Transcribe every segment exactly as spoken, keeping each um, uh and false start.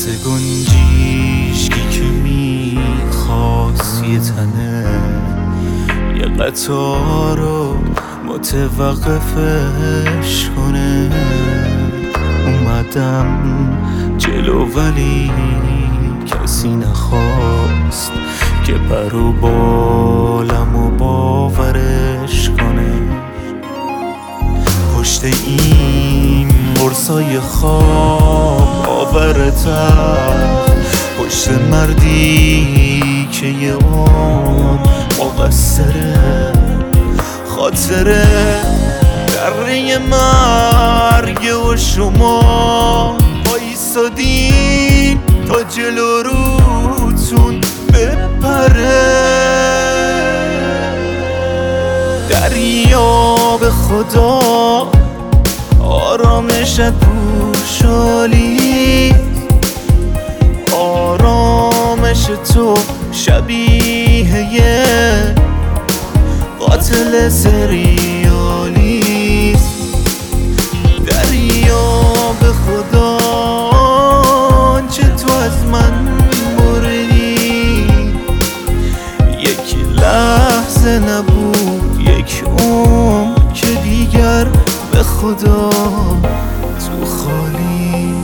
مثل گنجیشکی که میخواست یه تنه یه قطار رو متوقفش کنه. اومدم جلو ولی کسی نخواست که پر و بالم و باورش کنه. پشت این قرصای خواب آور تخت، پشت مردی که یه عمر مقصره، خاطره دره مرگ و شما بایستادین تا جلو روتون بپره. دریا به خدا آرامشت پوشالی، آرامش تو شبیه یه قاتل سریالی. دریا به خدا چه تو از من بردی، یک لحظه نبود یک عمر که دیگر به خدا تو خالی.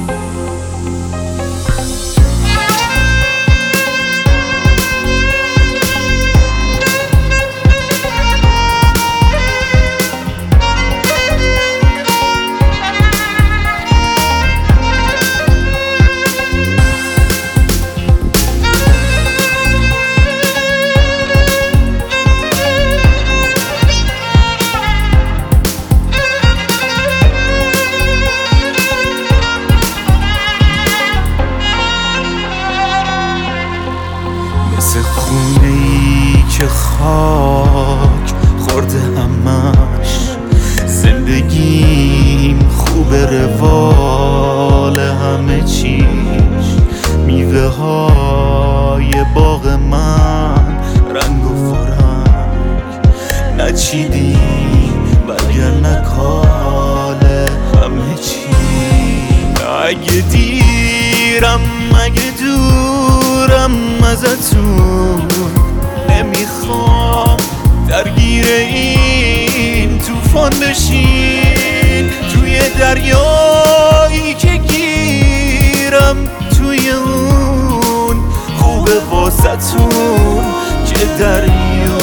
مثل خونه ای که خاک خورده همش، زندگیم خوب روال همه چیش، میوه های باغ من رنگ و فرنگ نچیدیم برگر نکاله همه چی. اگه دیرم اگه دورم ازتون، نمیخوام درگیر این طوفان بشین. توی دریایی که گیرم توی اون خوبه واسه‌تون که دریا